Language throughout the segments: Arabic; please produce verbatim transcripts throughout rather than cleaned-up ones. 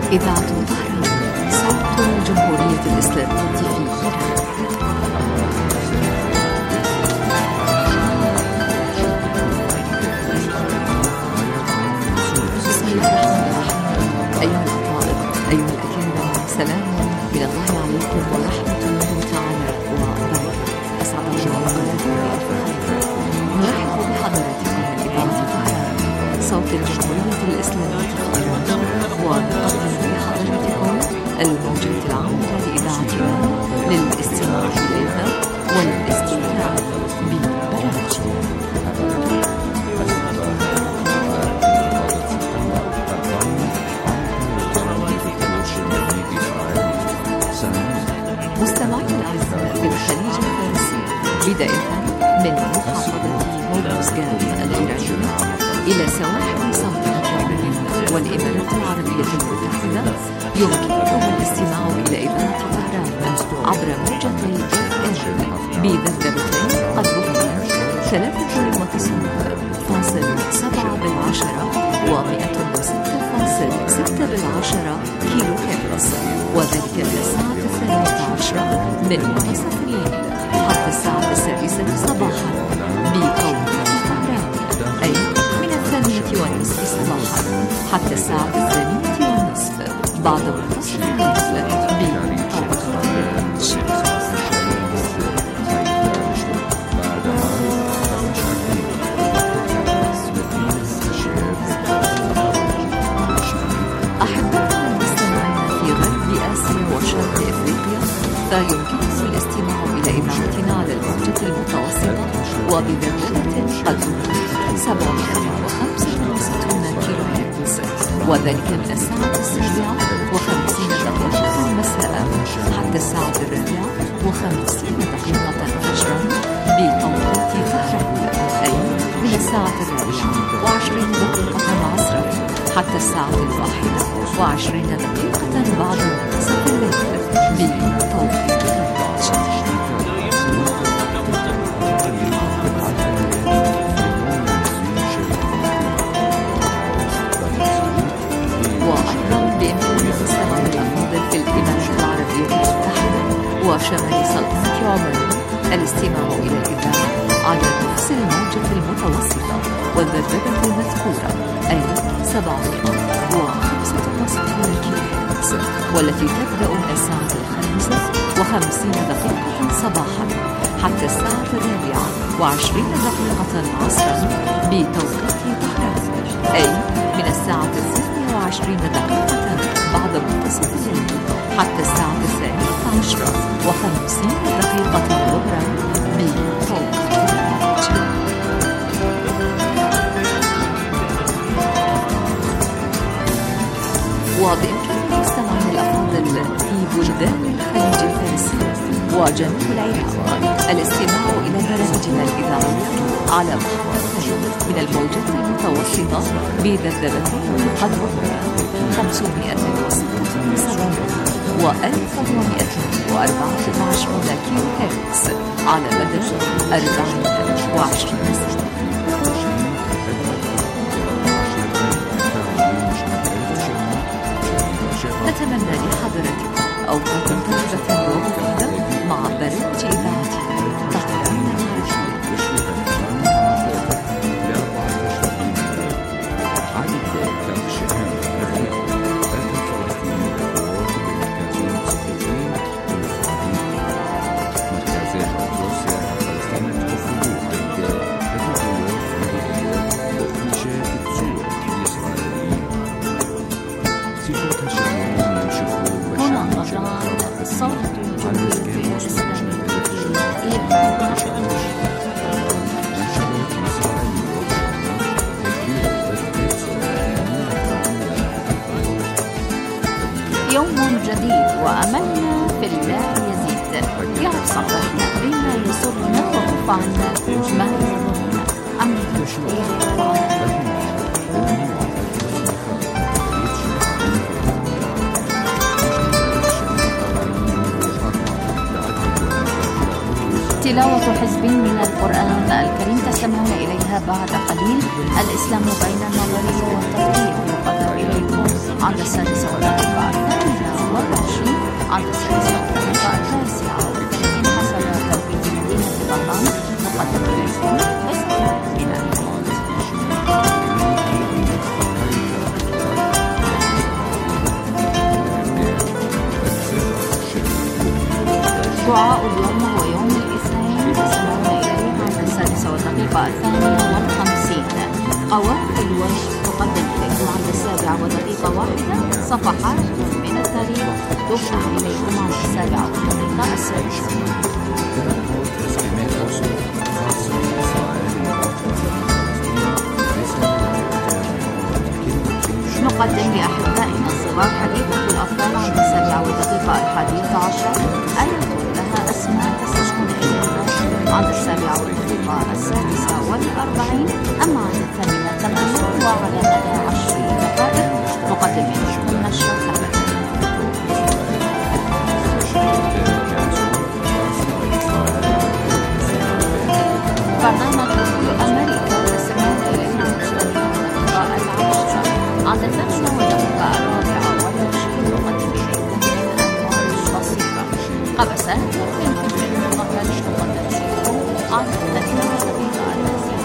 إذاعة طهران، صوت الجمهورية الإسلامية في إيران. بسم الله الرحمن الرحيم. أيها الأطفال، أيها الأكارم، سلام من الله عليكم ورحمة الله تعالى وبركاته. أسعد الله أوقاتكم بألف خير. نرحب بحضراتكم من إذاعة طهران، صوت الجمهورية الإسلامية في إيران، ونقدم لحضراتكم الموجات العامة لإذاعتنا للاستماع إليها والاستمتاع ببرامجها. مستمعين الأعزاء بالخليج الفارسي، بداية من محافظة هورمزغان الإيرانية إلى سواحل صوت الجزائر والإمارات العربية المتحدة، يمكنكم الاستماع إلى إذاعة طهران عبر موجتي إف إم بذبذبتين قدرهما ثلاثة وتسعين فاصل سبعة بالعشرة ومئة وستة فاصل ستة بالعشرة كيلو هرتز، وذلك من الساعة الثانية عشرة من منتصف الليل حتى الساعة السادسة صباحا بتوقيت طهران، أي من الثانية والنصف صباحا حتى الساعة الثانية والنصف بعد منتصف الليل بتوقيت طهران. فيمكنكم الاستماع إلى إذاعتنا على الموجة المتوسطة وبذبذبة قدرها سبعمائة وخمسة وستين كيلو هرتز، وذلك من الساعة السابعة وخمسين دقيقة مساء حتى الساعة الرابعة وخمسين دقيقة فجرا بتوقيت طهران، أي من الساعة الرابعة وعشرين دقيقة عصرا حتى الساعة الواحدة وعشرين دقيقة بعد منتصف الليل بتوقيت وأيضا بإمكانكم استماع الأفاضل في الإمارات العربية المتحدة وشمال سلطنة عمان الاستماع إلى الإذاعة على نفس الموجة المتوسطة والذبذبة المذكورة، أي سبعمائة وخمسة وستين كيلو هرتز، والتي تبدأ من الساعة الخامسة وخمسين دقيقة صباحا حتى الساعة الرابعة وعشرين دقيقة عصرا بتوقيت طهران، أي من الساعة الثانية وعشرين دقيقة بعد منتصف الليل حتى الساعة الثانية عشرة وخمسين دقيقة ظهرا بتوقيت وبإمكانكم استماع الأفاضل في بلدان الخليج الفارسي وجنوب العراق الاستماع إلى برامجنا الإذاعية على محطتين من الموجة المتوسطة بذبذبتين قدرها خمسمائة وستة وسبعين وألف ومئة وأربعة وعشرين كيلو هرتز على مدى أربعين وعشرين سنة. نتمنى لحضرتكم أوقات طيبة ومفيدة مع برامج إذاعة طهران يوم جديد وأملنا في الله يزيد، يعرف صحبتنا بما يسرنا ورفعنا ما يضرنا أمن تلاوة حزب من القرآن الكريم تستمعون إليها بعد قليل. الإسلام بين النظرية والتطبيق يقدم إليكم عند السادسة والدقيقة الثامنة والعشرين، عند السادسة والدقيقة التاسعة والثلاثين حسب توقيت مدينة طهران. نقدم إليكم قصة من الحياة. دعاء اليوم هو يوم الاثنين، تستمعون إليه عند السادسة والدقيقة الثانية والخمسين. قوافل الوجه تقدم إليكم عند السابعة ودقيقة واحدة. صفحات من التاريخ تفتح إليكم عند السابعة والدقيقة السادسة. نقدم لأحبائنا الصغار حديقة الأطفال عند السابعة والدقيقة الحادية عشر. آية لها أسماء تستمعون إليها عند السابعة والدقيقة السادسة والأربعين. أما عند الثامنة تماما وعلى مدى عشر دقائق نقدم لكم نشرة حلقة. برنامج كل أمريكا تستمعون إليه عند الثامنة والدقيقة العاشرة. عند الثامنة والدقيقة الرابعة والعشرين نقدم إليكم من أنواع بسيطة قبسات يمكن أن نقدم إليكم عند الثامنة والدقيقة التاسعة.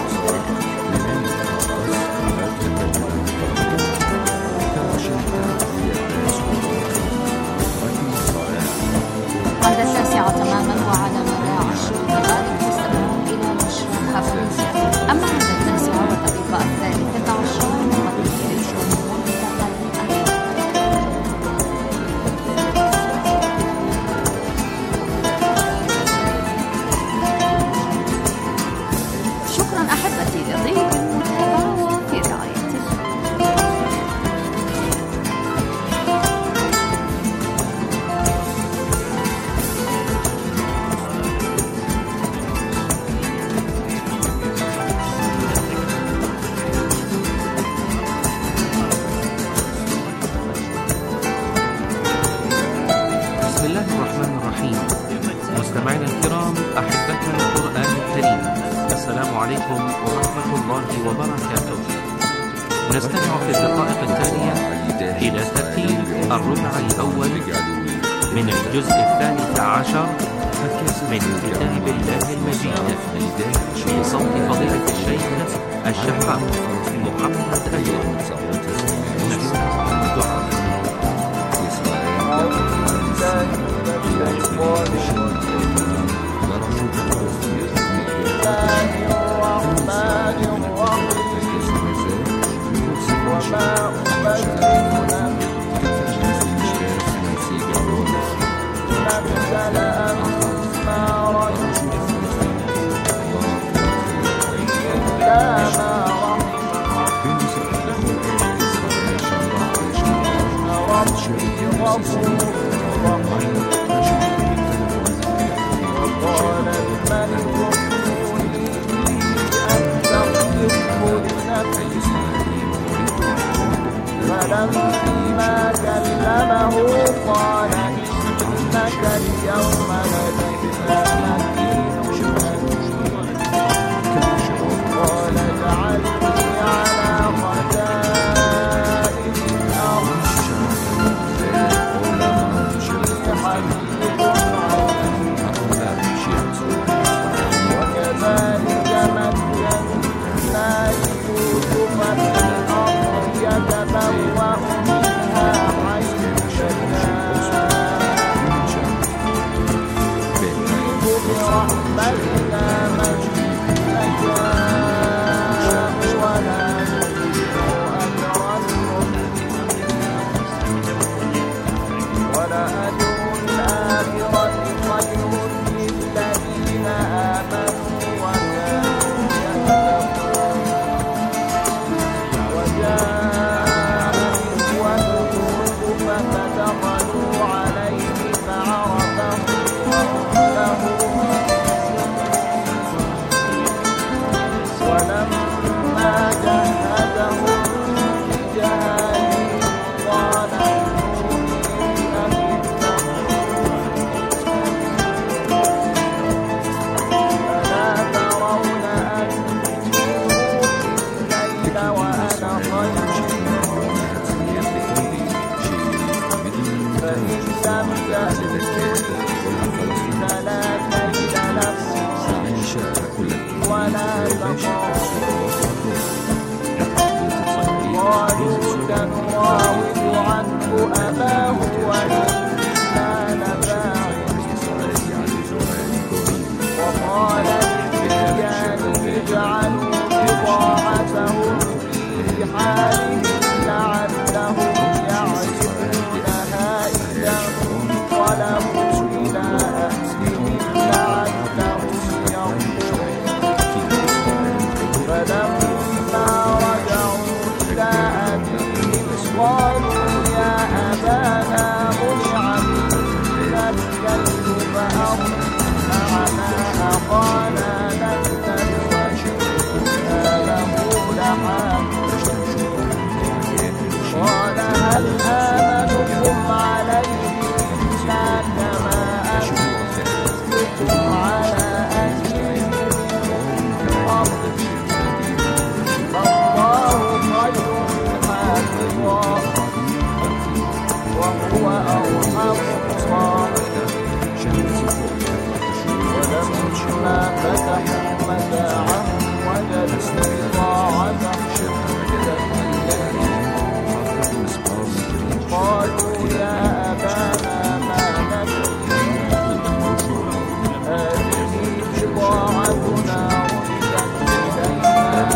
عند التاسعة تماما وعلى مدى عشر دقائق تستمعون إلى نشر حفلية. أما عند التاسعة والدقيقة الثالثة عشر نقدم إليكم ملتقى الأهل. شكرا أحبتي لطيب المتابعة وفي رعاية الله. بسم الله الرحمن الرحيم. مستمعينا الكرام، أحبتنا القرآن الكريم، السلام عليكم ورحمة الله وبركاته. نستمع في الدقائق التالية إلى ترتيب الربع الأول من الجزء الثالث عشر من كتاب الله المجيد بصوت فضيلة الشيخ الشحاح محمد أيوب. نستمع الدعاء. فلما كلمه قال إنك اليوم لدينا مكين أمين. قال اجعلني على خزائن الأرض إني حفيظ عليم. وكذلك مكنا ليوسف في الأرض يتبوأ منها حيث يشاء لا كيد لكم ولا تقربوا. قالوا سنراود عنه أباه وإنا لفاعلون. وقال للفتيان اجعلوا بضاعتهم في رحالهم لعلهم يعرفونها إذا انقلبوا إلى أهلهم لعلهم يرجعون. فلما رجعوا إلى أبيهم قالوا يا أبانا منع منا الكلب فأرسل معنا أخانا نكتل وإنا له لحافظون. قال هل آمنكم عليه إلا كما أمنتكم على أخيه من قبل فالله خير حافظا وهو أرحم الراحمين. ولما فتحوا متاعهم وجدوا بضاعتهم قالوا يا أبانا ما نبغي هذه بضاعتنا ردت إلينا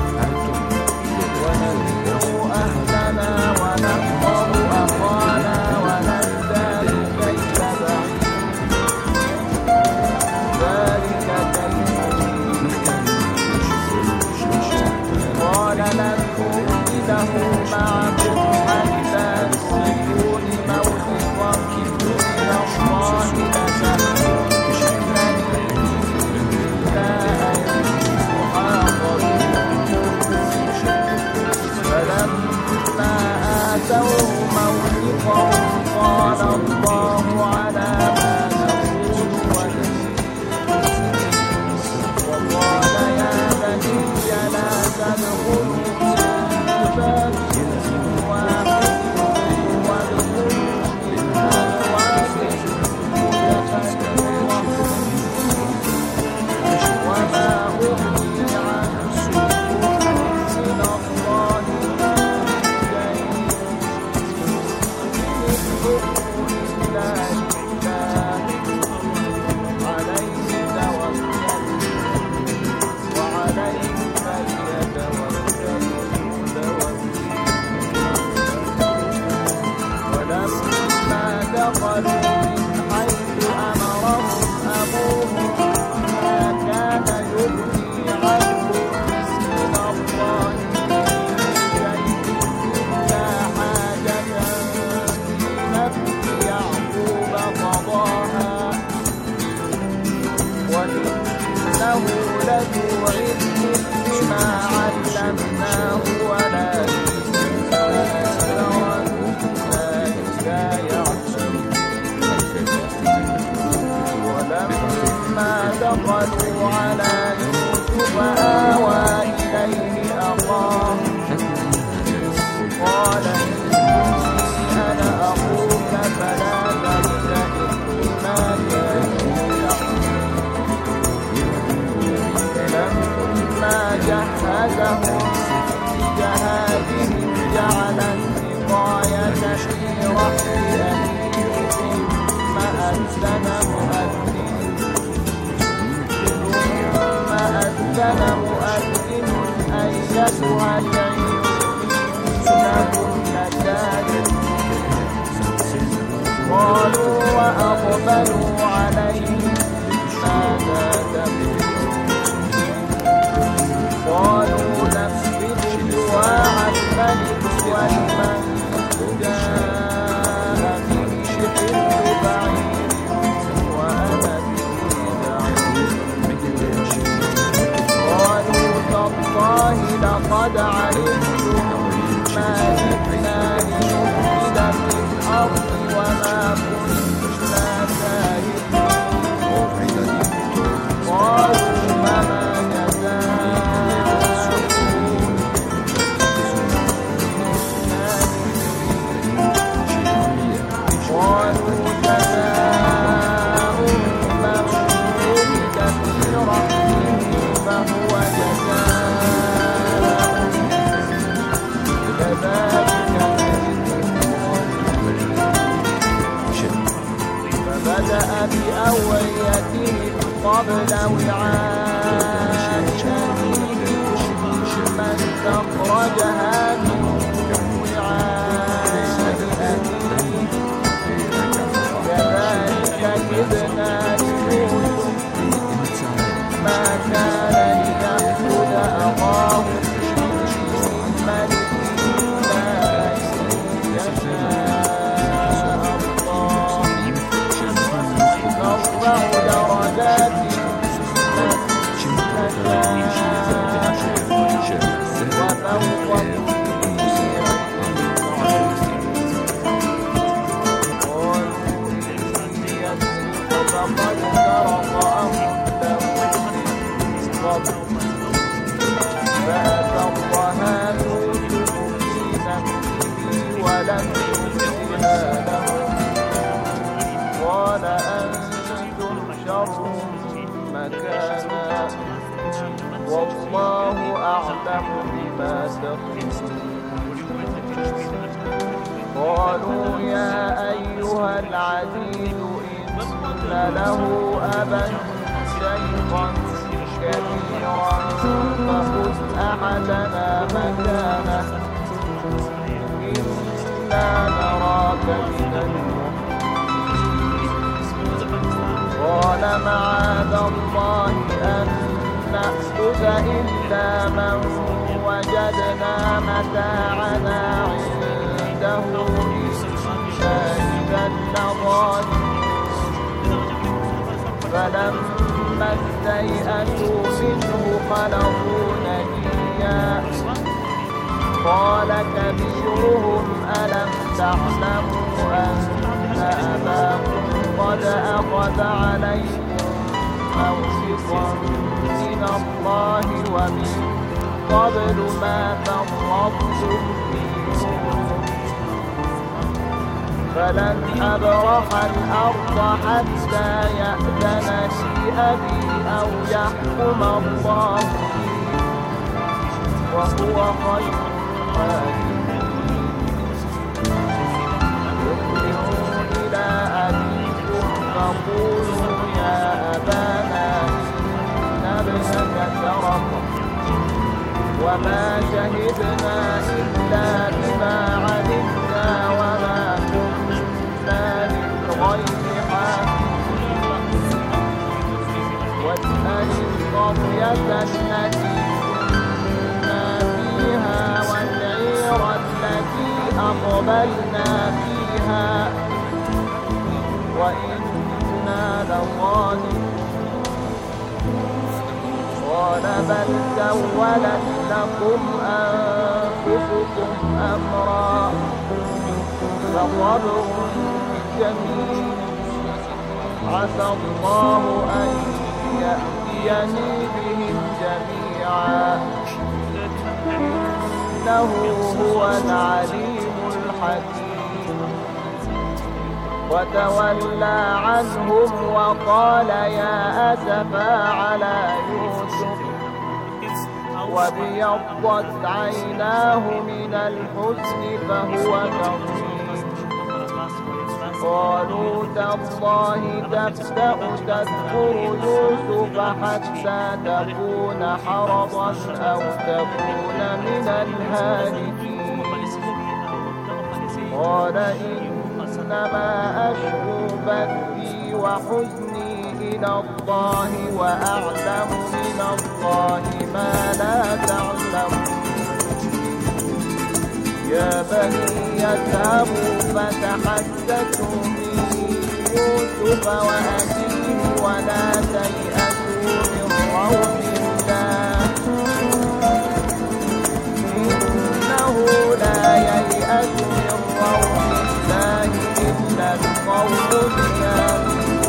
ونمير أهلنا ونحفظ أخانا ونزداد كيل بعيد ذلك كيل. قال لن أرسله معكم حتى تؤتون موثقا من الله لتأتونني إلا أن تحاط فلما آتوه موثقهم قال الله على ما نقول وكيل. وقال يا بني لا تدخلوا من باب واحد وادخلوا من أبواب متفرقة وما أغني عنكم من الله من شيء إن الحكم إلا لله عليه توكلت وعليه فليتوكل المتوكلون. ولما دخلوا من حيث أمرهم أبوهم ما كان يغني عنهم من الله من شيء إلا حاجة في نفس يعقوب قضاها وإنه لذو علم لما علمناه ولكن أكثر الناس لا يعلمون. ولما دخلوا على يوسف آوى إليه أخاه قال إني أنا أخوك فلا تبتئس بما كانوا يعملون. فلما جهزهم بجهازهم جعل السقاية في رحل أخيه ثم أذن مؤذن ثم أذن مؤذن أيتها العير إنكم لسارقون. قالوا وأقبلوا عليهم ماذا تفعلون. قالوا نفقد جواع الملك ولمن جاء به حمل بعير وأنا به زعيم. قالوا تالله لقد علمتم ما جئنا لنفسد في الأرض وما كنا سارقين. قالوا فما جزاؤه قالوا جزاؤه فبدأ بأوعيتهم قبل وعاء ثم استخرجها من وعاء كذلك كدنا ليوسف ما كان ليأخذ أخاه قال أنتم شر مكانا والله أعلم بما تصفون. قالوا يا أيها العزيز إن له أبا شيخا كبيرا فخذ أحدنا مكانه إنا نراك من المحسنين. قال معاذ الله أن نأخذ إلا من وجدنا متاعنا عنده إنا إذا لظالمون. فلما استيئسوا منه خلصوا نجيا قال كبيرهم ألم تعلموا أن أباكم قد أخذ عليكم موثقا من الله ومن قبل ما فرطتم في يوسف فلن أبرح الأرض حتى يأذن لي أبي أو يحكم الله لي وهو خير الحاكمين. ارجعوا إلى أبيكم فقولوا يا أبانا إن ابنك سرق وما شهدنا إلا بما علمنا وما كنا للغيب حافظين. واسأل القرية التي كنا فيها والعير التي أقبلنا فيها وإنا لصادقون. قال بل سولت لكم أنفسكم أمرا فصبر جميل عسى الله أن يأتيني بهم جميعا إنه هو العليم الحكيم. وتولى عنهم وقال يا أسفا على يوسف وابيضت عيناه من الحزن فهو كظيم. قالوا تالله تفتأ تذكر يوسف حتى تكون حرضا أو تكون من الهالكين. قال إنما أشكو بثي وحزني إلى الله وأعلم من الله ما لا تعلمون. يا بني اذهبوا فتحسسوا من يوسف وأخيه ولا تيأسوا من روح الله إنه لا ييأس من روح الله إلا القوم الكافرون.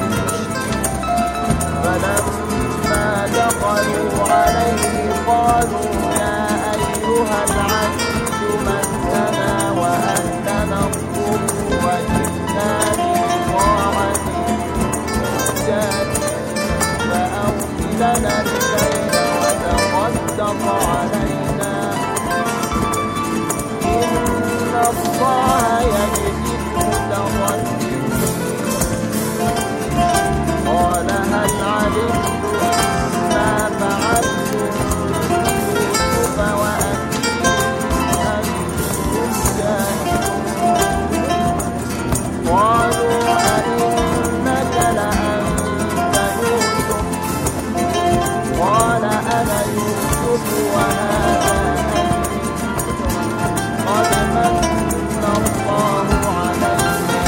فلما دخلوا عليه قالوا يا أيها العزيز مسنا وأهلنا الضر وجئنا بطاعة مزجاة فأوفِ لنا الكيل وتصدق علينا الله يجزي المتطهرين. قال هل علمتم ما فعلتم بيوسف وأخيه أنتم جاهلون. قالوا أئنك لأنت يوسف. قال أنا يوسف وهذا أخي. قد من الله علينا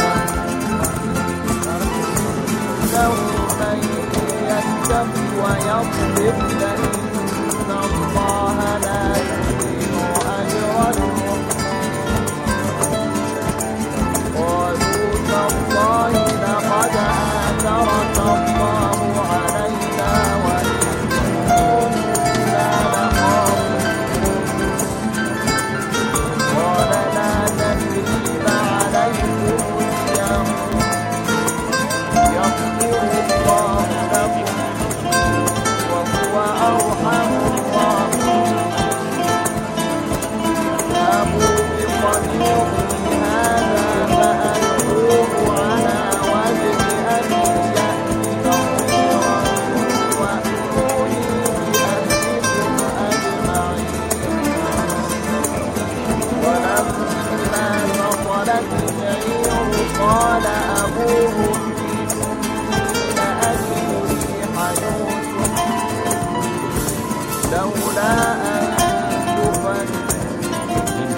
إنه من يتق ويصبر فإن الله لا يضيع أجر المحسنين. قالوا تالله لقد آثرك الله علينا وإن كنا لخاطئين. قال لا تثريب عليكم اليوم يغفر الله لكم وهو أرحم الراحمين. اذهبوا بقميصي هذا فألقوه على وجه أبي يأت بصيرا وأتوني بأهلكم أجمعين. ولما فصلت العير قال أبوهم إني لأجد ريح يوسف لولا أن تفندون.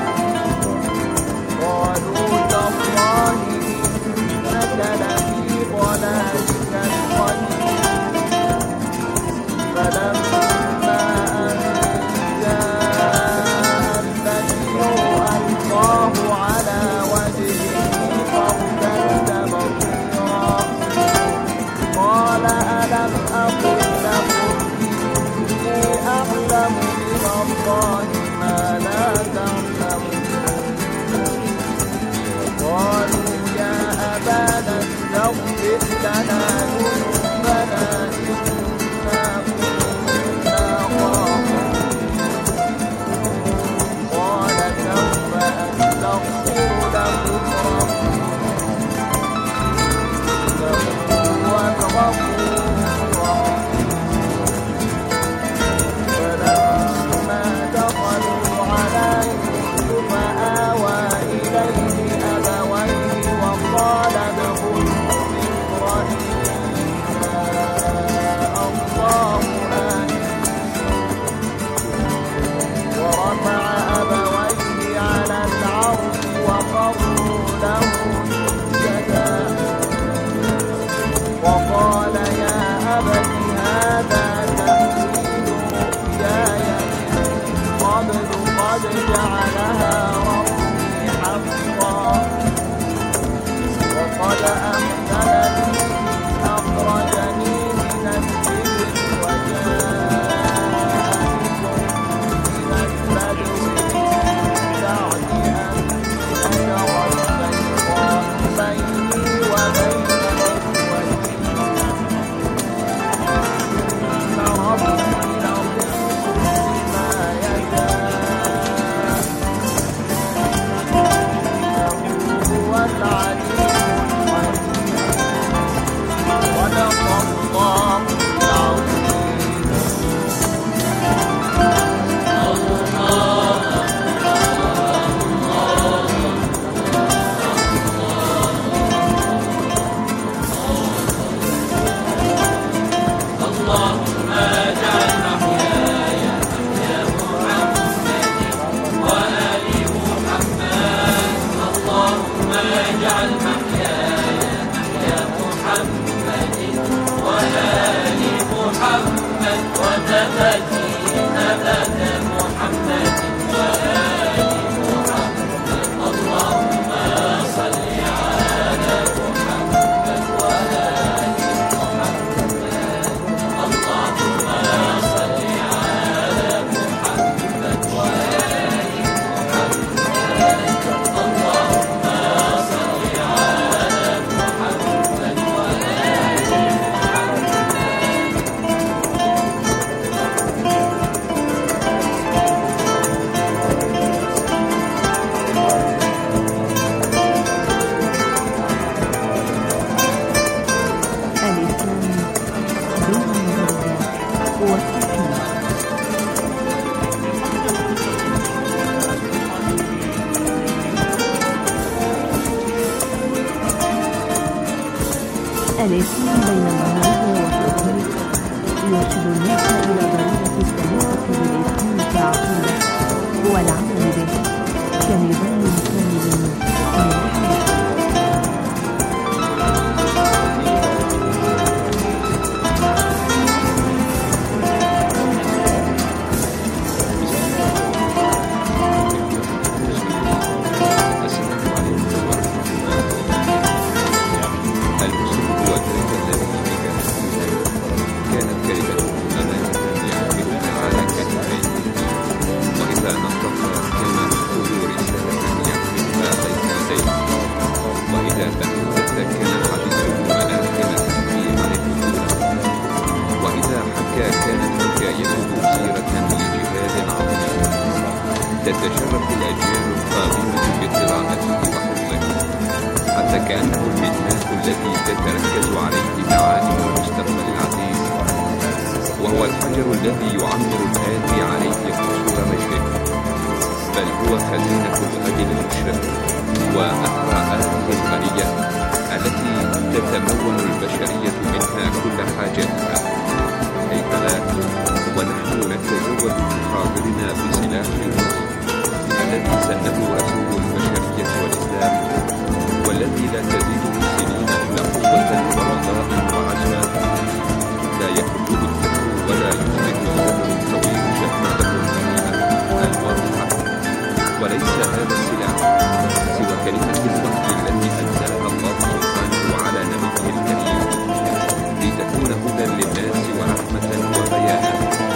قالوا تالله إنك لفي ضلالك القديم. فلما أن جاء البشير ألقاه على وجهه فارتد اليتيم بين الموعظة والتطبيق يرشد الناس إلى ضرورة التمسك بالإسلام كعقيدة والعمل به كنظام كامل من الحياة. تتشرف الأجيال القادمة بقراءته وحفظه حتى كأنه المنهاج الذي تتركز عليه معالم المستقبل العزيز، وهو الحجر الذي يعمر الآتي عليه قصور مجده، بل هو خزينة الغد المشرق وأثراءات الغنية التي تتمون البشرية منها كل حاجاتها. كيف لا ونحن نتزود بحاضرنا بسلاح الروح الذي سنه رسول البشرية والإسلام، والذي لا تزيده السنين إلا قوة ورضاء وعزاء، لا يحله الدهر ولا يدرك الزمن الطويل شهادة القديمة الواضحة. وليس هذا السلاح سوى كلمة الوحي التي أنزلها الله سبحانه على نبيه الكريم لتكون هدى للناس ورحمة وبيانا.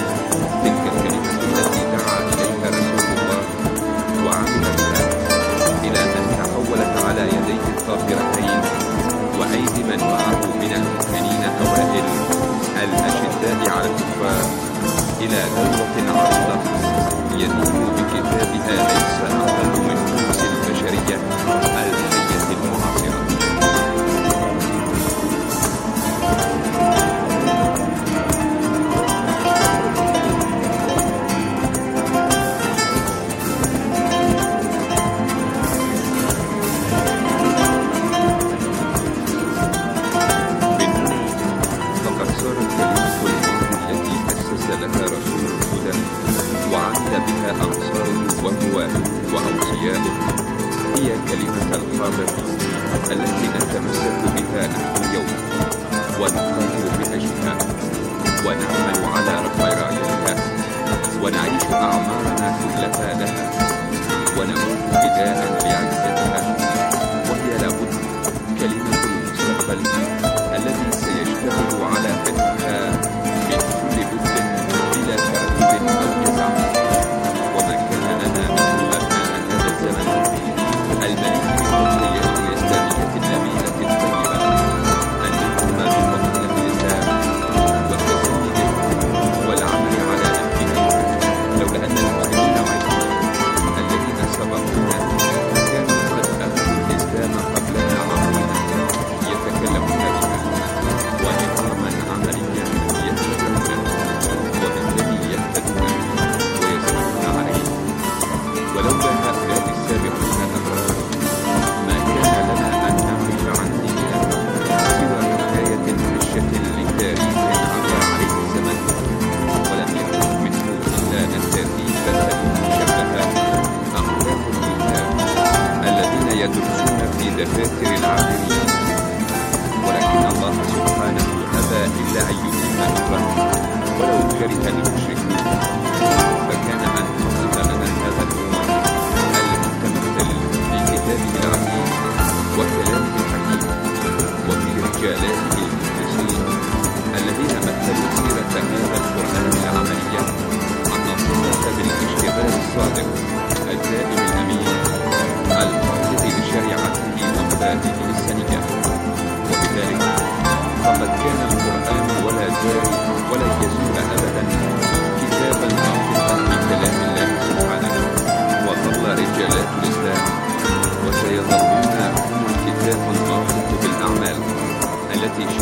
تلك الكلمة التي دعا إليها رسول الله وعمل بها إلى أن تحولت على يديه الطاهرتين وأيدي من معه من المؤمنين أوائل الأشداء على الكفار إلى دورة عريضة يدين بكتابها ليس أقل من نفس البشرية الحية المعاصرة. هي كلمة الحاضر التي نتمسك بها نحن اليوم ونقاتل بأجلها ونعمل على رفع رايتها ونعيش أعمارنا كلها لها ونموت فداء لعزتها. وهي لابد كلمة المستقبل الذي سيشتغل على فتحها من كل بد بلا تردد أو جزع. وما كان لنا من أبناء هذا الزمن المليء بالتضحيات الإسلامية النبيلة الطيبة أن نقوم بفضيلة الإسلام والتسليم به والعمل على نهجه، لولا أن المسلمين عظام الذين سبقونا كانوا قد أخذوا الإسلام قبلنا عظيما يتكلمون بها ونظاما عمليا يتبعونه وبالذي يهتدون ويسمعون عليه. ولولا هؤلاء السابقون الرسل ما كان لنا أن نعرف عن ديننا سوى حكاية هشة لتاريخ عبر عليه الزمن، ولم يكن منه إلا نتاتيفا شبهها أخلاق الكتاب الذين يدرسون في دفاتر العابرين. ولكن الله سبحانه أبى إلا أن يتم نوره ولو كره المشركون، فكان أن يحصل لنا هذا الأمر المتمثل في كتابه العزيز وكلامه الحكيم وفي رجالاته المخلصين الذين مثلوا سيرة هذا القرآن العملية الناطقة بالاشتغال الصادق الدائم الأمين القاصد لشريعته ومبادئه السنية. وبذلك فقد كان القرآن ولا زال ولا يزول أبدا كتابا ناطقا بكلام الله سبحانه. وظل رجالات الإسلام وسيظلون هم الكتاب الناطق بالأعمال التي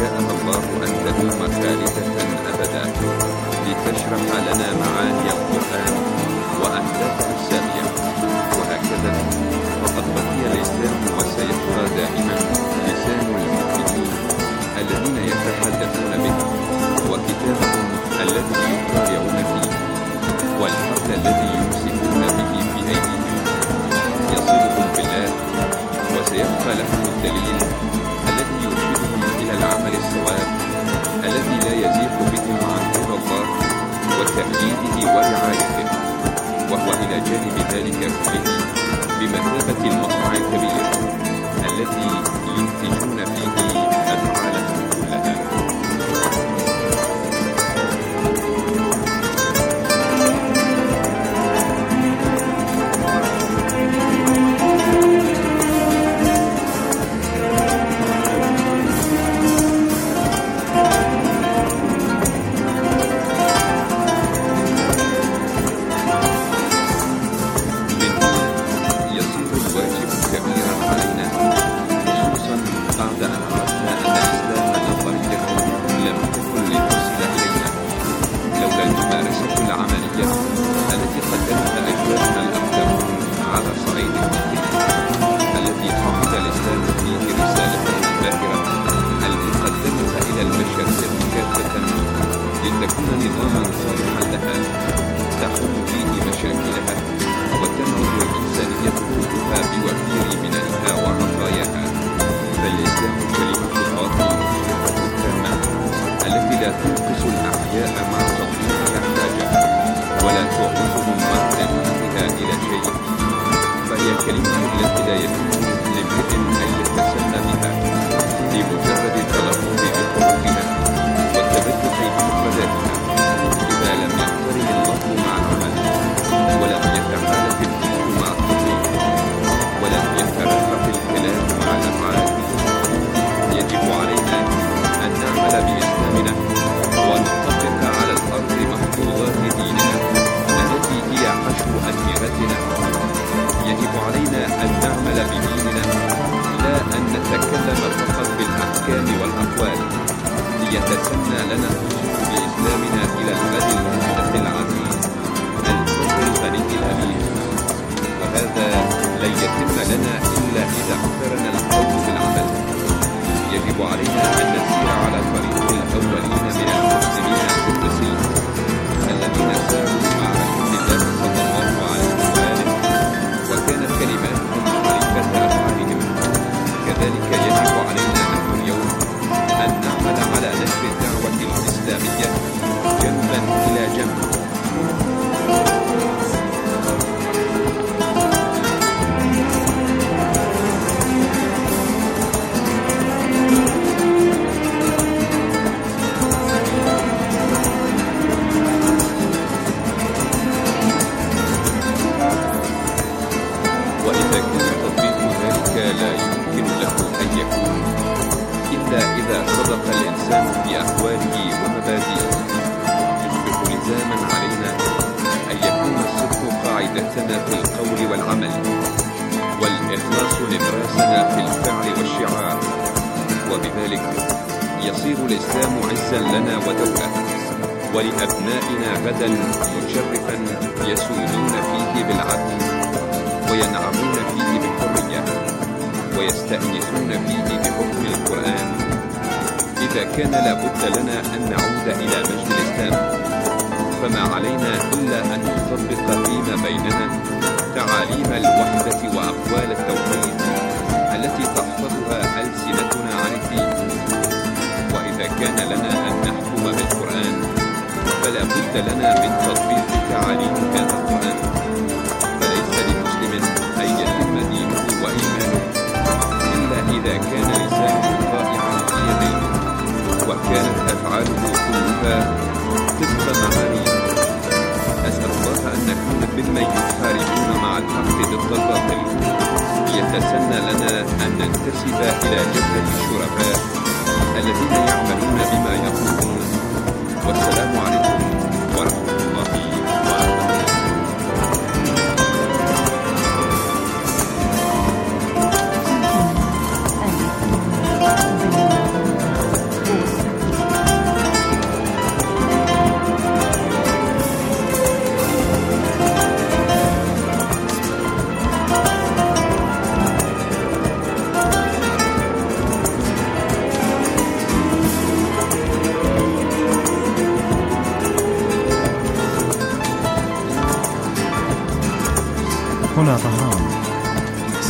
سيبقى لهم الدليل الذي يرشدهم إلى العمل الصواب الذي لا يزيغ بهم عن رضا الله وتأييده ورعايته، وهو إلى جانب ذلك كله بمثابة المصنع الكبير الذي ينتجون فيه أفعالهم كلها.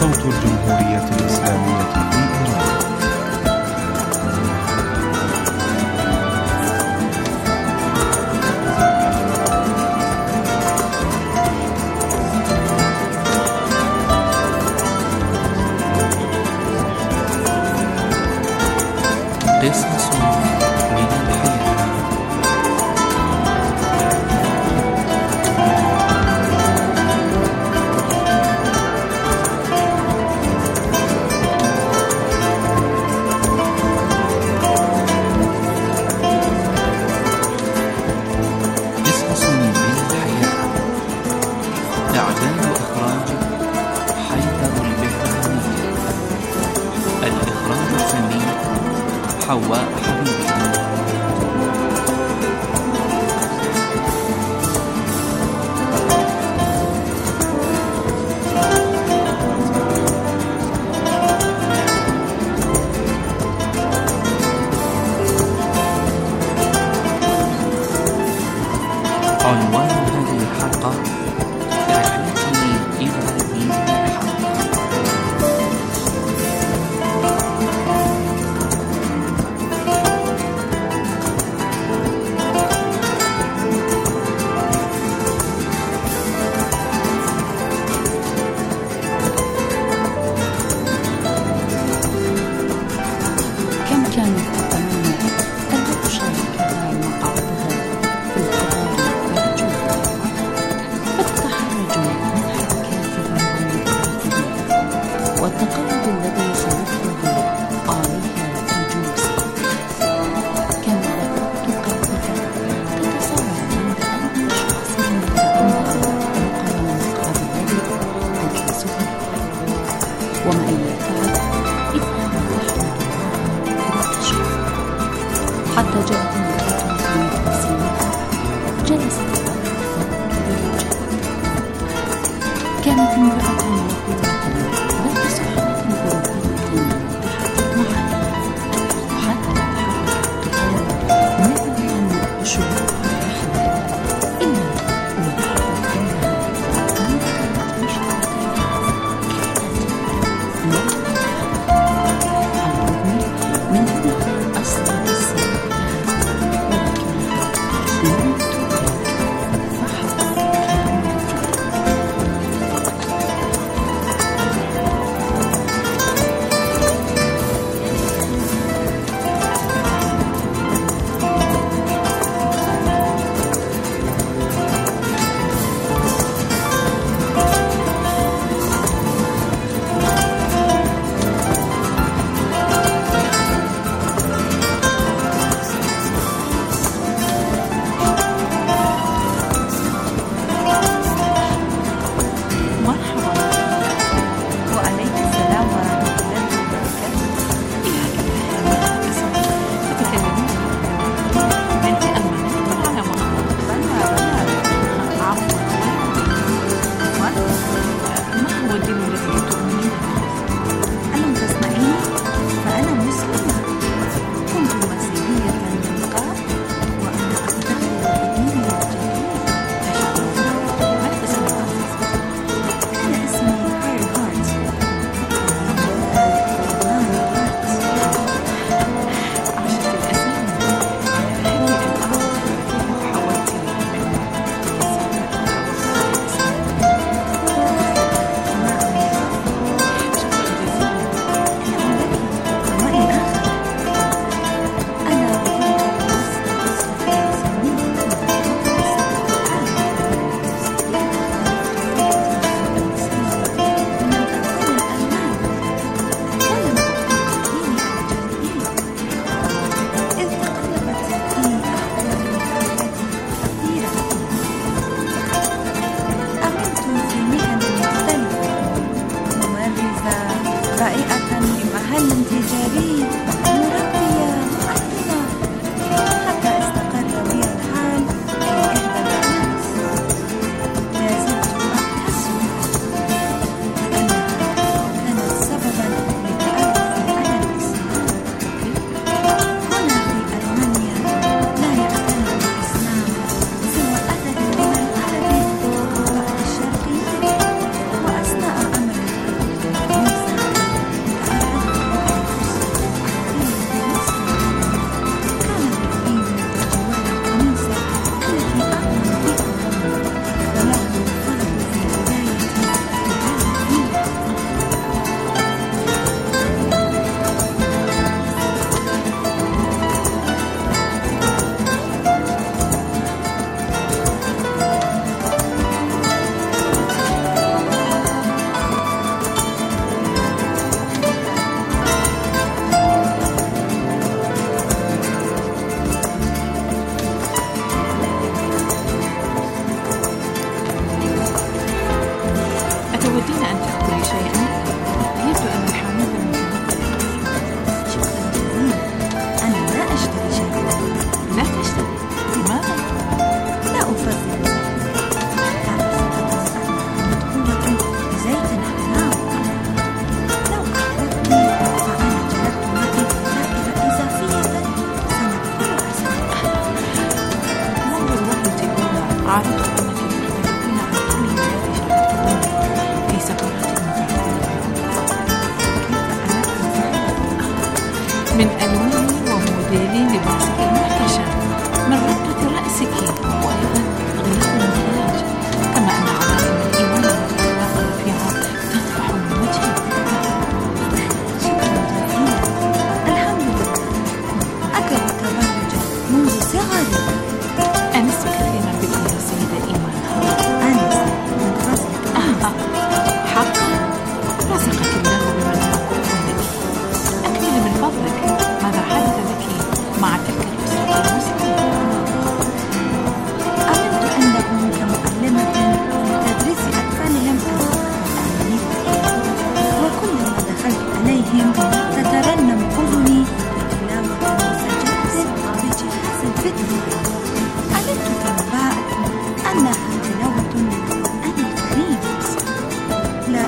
صوت الجمهورية الإسلامية في إيران. قصص من الحياة. قصص من الحياة. إعداد وإخراج حيدر البهراني. الإخراج الفني حواء حبيبي. عنوان هذه الحلقة: رحلتي إلى دين الحق. كم كانت تتمنى أن تشاركها مقعدها في القضاء والجود، فتتحرج من حركات المنطقة والتقلب الذي سيفرض عليها الجوز. كما تقرر تتصور عند أي شخص يتأمل القرن المقعد الذي تجلسه وما إن يفعل إفهم رحمة حتى جاءت امرأة من تمثيلها جلست بالرجال. كانت امرأة مقبولة ذات صحة أوروبية مريحة معها، حتى لا تحرك مثل شعور الرحلة، إلا ملاحظة أنها أنكرت مشكلتين كانت من أنها أصلا السبب ولكنها لم تدرك فحص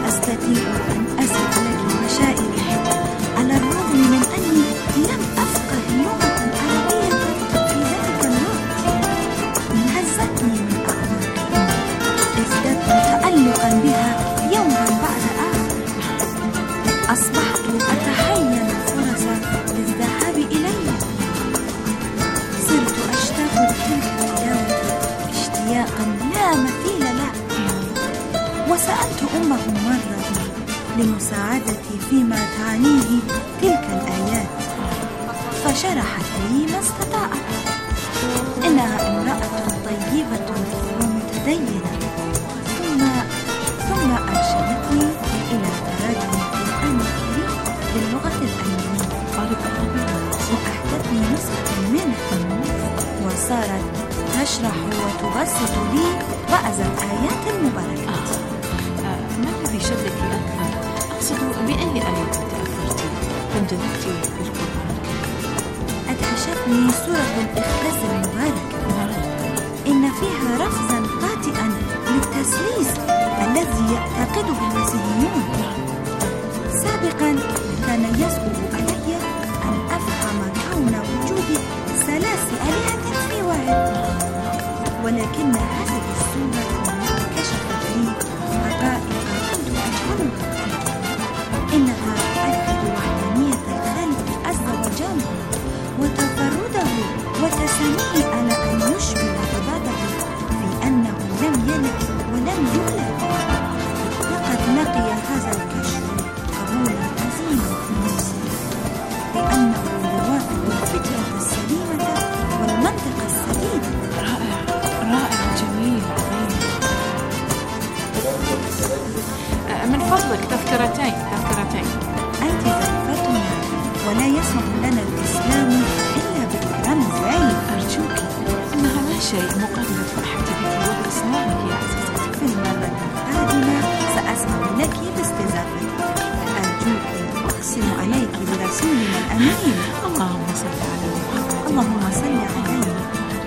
سأستطيع أن أصف لك مشاعري على الرغم من أني لم أفقه لغة عربية في ذلك الوقت. هزتني من أعماقي، ازددت تألقا بها يوما بعد آخر. أصبحت أتحين الفرص للذهاب إليها. صرت أشتاق لتلك التلاوة اشتياقا لا مثيل له. وسألت أمه مرة لمساعدتي فيما تعنيه تلك الآيات، فشرحت لي ما استطاعت. إنها امرأة طيبة ومتدينة. ثم ثم أرشدتني إلى تراجم القرآن الكريم باللغة الألمانية، وأهدتني نسخة منه، وصارت تشرح وتبسط لي بعض الآيات المباركات. ما الذي شدك أكثر؟ أقصد بأي آية تأثرت فاندمجت بالقرآن؟ أدهشتني سورة الإخلاص المباركة، إن فيها رفضا قاطئا للتسليس الذي يعتقده المسيحيون. سابقا كان يصعب علي أن أفهم كون وجود ثلاث آلهة في واحد، ولكن هذه السورة كشفت لي حقائق كنت أجهلها. إنها تؤكد وحدانية الخالق عز وجل وتفرده وتساميه على أن يشبه عباده في أنه لم يلد ولم يولد. لقد لقي هذا الكشف قبولا عظيما في نفسي، لأنه يوافق الفكرة السليمة والمنطق السديد. رائع رائع جميل عظيم. من فضلك تذكرتين تذكرتين. أنت ذكرتنا، ولا يسمح لنا الإسلام إلا بالكلام الزعيم. أرجوك، إنها لا شيء مقابل فرحتي بك وبإسلامك يا عزيزتي. في المرة القادمة سأسمح لك باستزافتي. أرجوك أقسم عليك برسولنا الأمين. اللهم صل على محمد. اللهم صل عليه.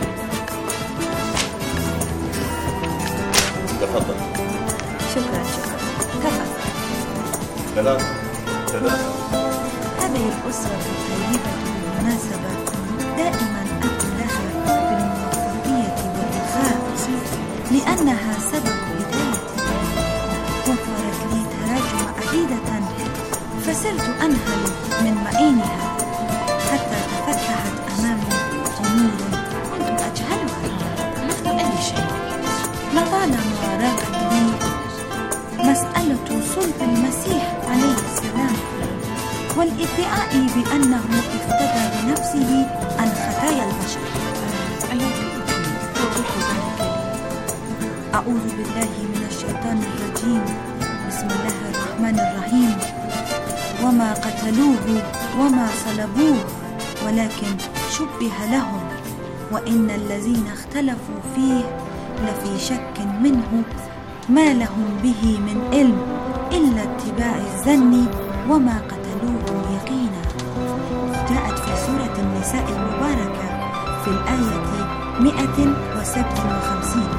تفضل. شكرا شكرا. تفضل. ثلاثة ثلاثة. هذه الأسرة الطيبة بالمناسبة دائما أدعو لها بالموفقية والرخاء، لأنها سبب بدايتي. وفرت لي تراجم عديدة، فصرت أنهل من معينها حتى تفتحت أمامي أمور كنت أجهلها. مثل أي شيء؟ لطالما راقت لي مسألة صلب المسيح عليه السلام، والادعاء بأنه افتدى بنفسه عن خطايا البشر. أيمكنك توضيح ذلك؟ أعوذ بالله من الشيطان الرجيم. بسم الله الرحمن الرحيم. وما قتلوه وما صلبوه ولكن شبه لهم، وإن الذين اختلفوا فيه لفي شك منه، ما لهم به من علم إلا اتباع الظن، وما قتلوه يقينا. جاءت في سورة النساء المباركة في الآية مئة وسبع وخمسين.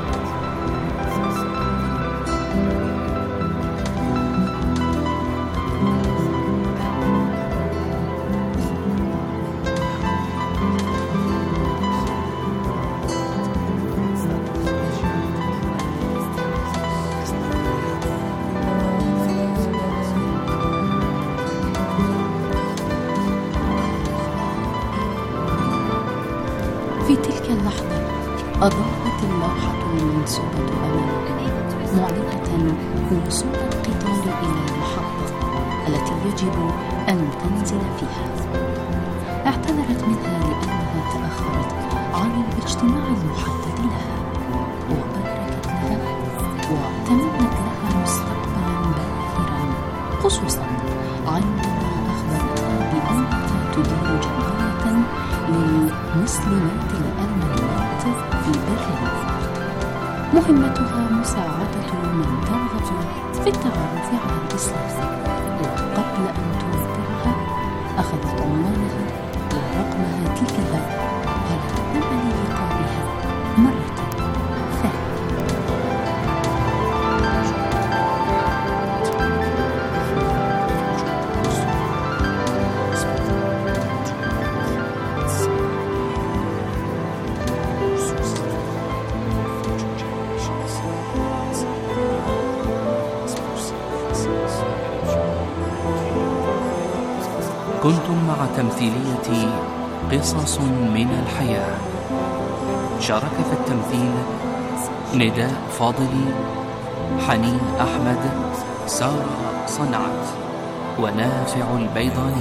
في تلك اللحظة أضاءت اللوحة المنسوبة أمامي معلنة وصول القطار إلى المحطة التي يجب أن تنزل فيها. اعتذرت منها لأنها تأخرت عن الاجتماع المحدد لها، وباركت لها وتمنت لها مستقبلا باهرا، خصوصا عندما أخبرتها بأنها تدير جمعية للمسلمات الألمانيات في برلين، مهمتها مساعدة من ترغب في التعرف على الإسلام. وقبل أن تودعها أخذت عنوانها ورقمها التلفزيون على أمل لقائها مرة ثانية. كنتم مع تمثيلية قصص من الحياة. شارك في التمثيل نداء فاضلي، حنين أحمد، سارة صنعت، ونافع البيضاني.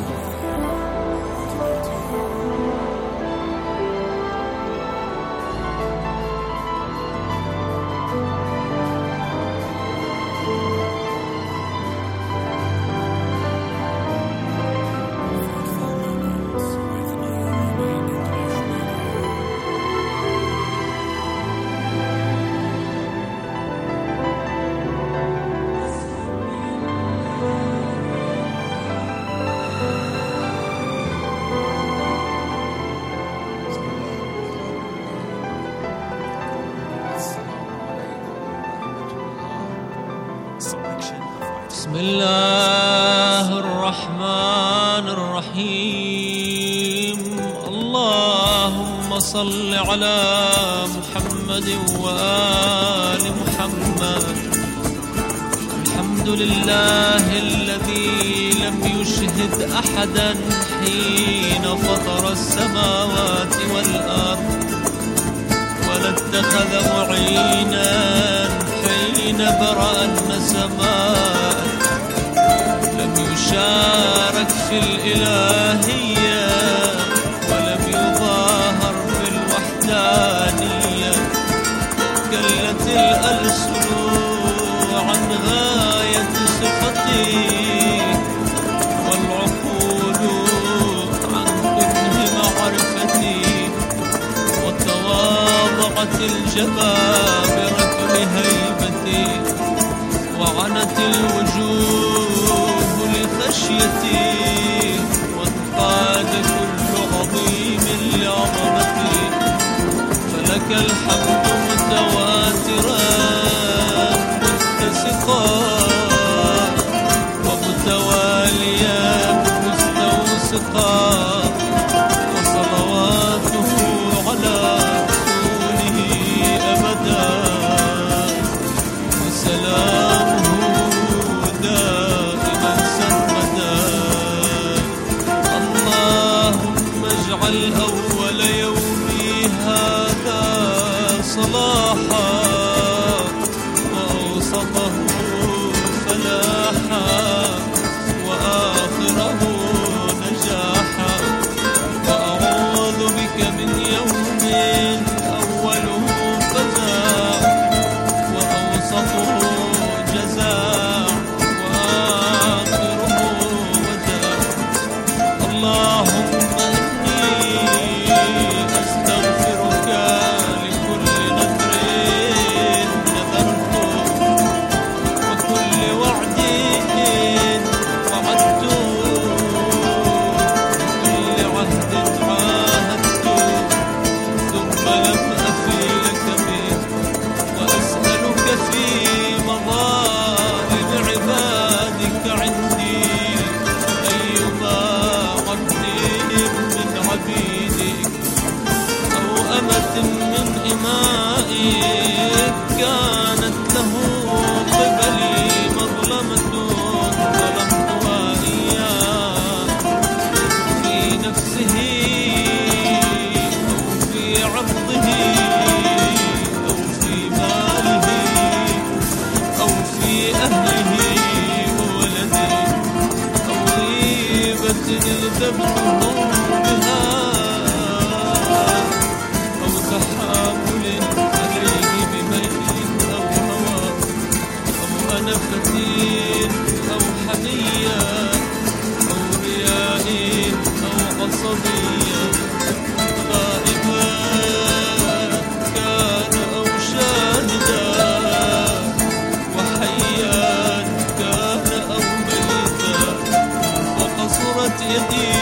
بسم الله الرحمن الرحيم. اللهم صل على محمد وآل محمد. الحمد لله الذي لم يشهد أحدا حين فطر السماوات والأرض، ولا اتخذ معينا حين برأ النسمات، لم يشارك في الإلهية ولم يظاهر في الوحدانية. كلت الألسن عن غاية صفته، والعقول عن كنه معرفتي، وتواضعت الجبابرة لهيبتي، وعنت الوجوه لخشيتي، وانقاد كل عظيم لعظمتي. فلك الحمد متواترا متسقا، ومتواليا مستوسقا، وصلواته على رسوله أبدا، وسلامه دائما سرمدا. اللهم اجعل أول يومي هذا صلاحا، وأوسطه فلاحا، وآخره نجاحا. وأعوذ بك من يوم أوله فزاع، وأوسطه جزاع، وآخره وداع. اللهم إني أستغفرك لكل نذر نذرته، وكل وعد وعدته، وكل عهد عاهدته، ثم لم أفي لك به. وأسألك في مظالم عبادك عندي أيما عبد من عبيدك أو أمة من إمائك كانت له قبلي مظلمة ظلمتها إياه، في نفسه أو في عرضه أو في ماله أو في أهله وولده، أو غيبة اغتبته بها، أو تحامل عليه بميل أو هوى، أو أنفة أو حمية، أو رياء أو عصبية، غائبا كان أو شاهدا، وحيا كان أو ميتا. وقصرت يدي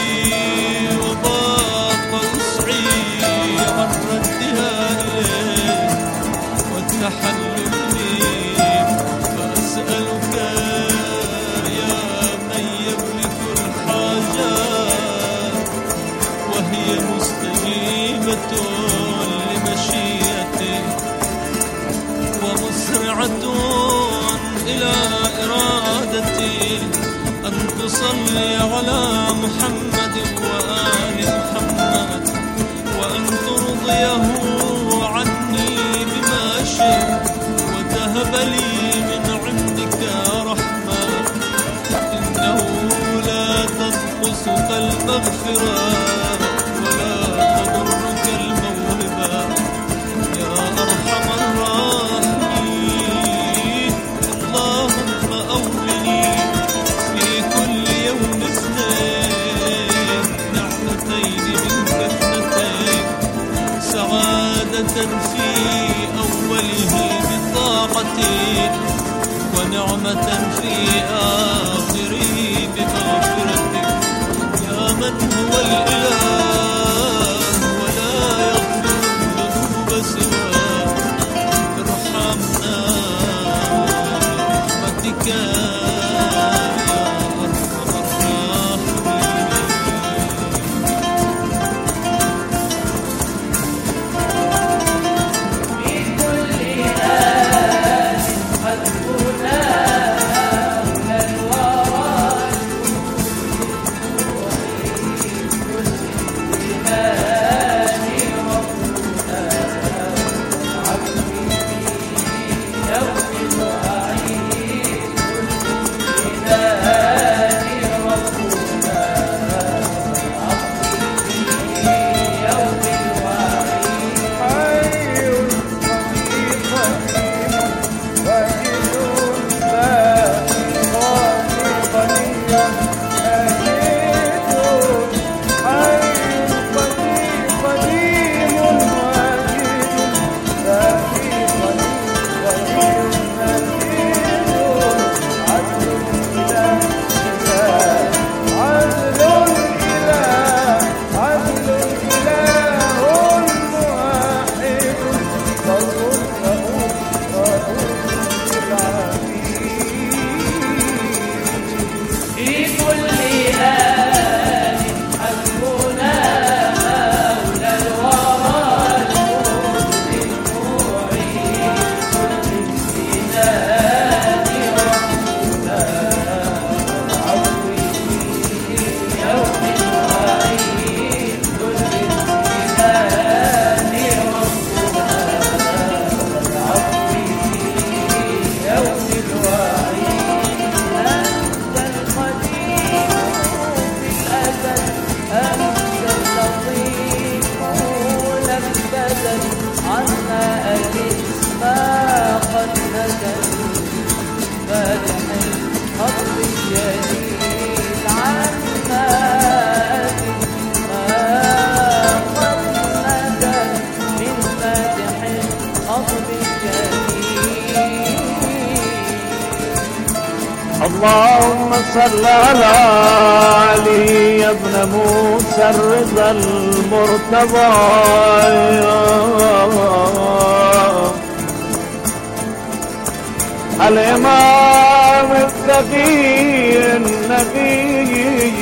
وضاق وسعي عن ردها إليه والتحلل به. فأسألك يا من يملك الحاجات، وهي مستجيبة لمشيئته، ومسرعة إلى إرادتي، أن تصلي على محمد المغفرة ولا تضرك الموهبة يا أرحم الراحمين. اللهم أولني في كل يوم اثنين نعمتين منك اثنتين، سعادة في أوله بطاعتك ونعمة في آخره بمغفرتك يا من هو الإله ولا يغفر الذنوب سواك. ارحمنا برحمتك يا أرحم الراحمين. اللهم صل على علي يا ابن موسى الرضا المرتضى الإمام التقي النبي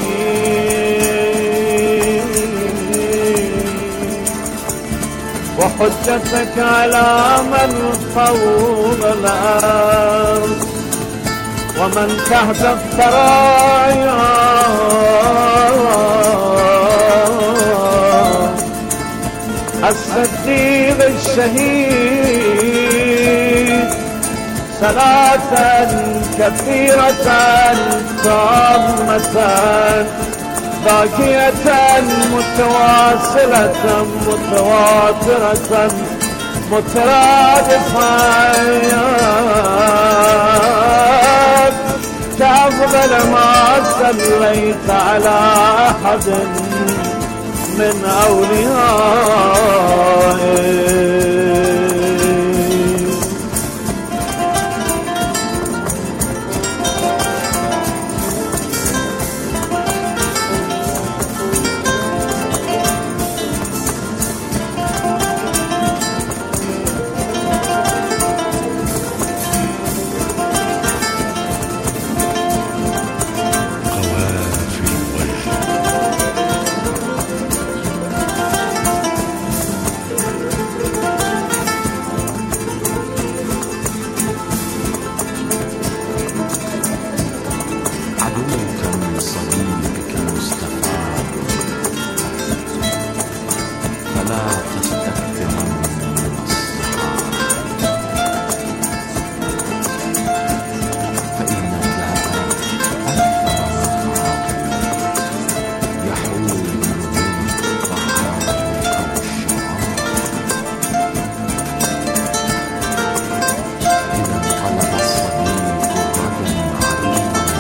وحجتك على من فوق الأرض ومن تحت الثرايا الصديق الشهيد صلاة كثيرة تامة باقية متواصلة متواترة مترادفة كأفضل ما صليت على أحد من أوليائك.